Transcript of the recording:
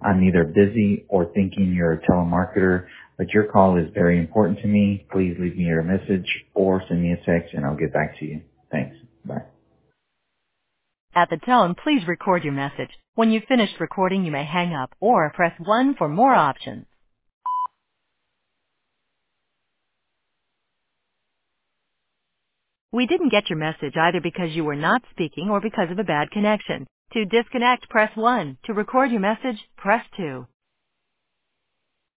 I'm either busy or thinking you're a telemarketer, but your call is very important to me. Please leave me your message or send me a text and I'll get back to you. Thanks. Bye. At the tone, please record your message. When you've finished recording, you may hang up or press 1 for more options. We didn't get your message either because you were not speaking or because of a bad connection. To disconnect, press 1. To record your message, press 2.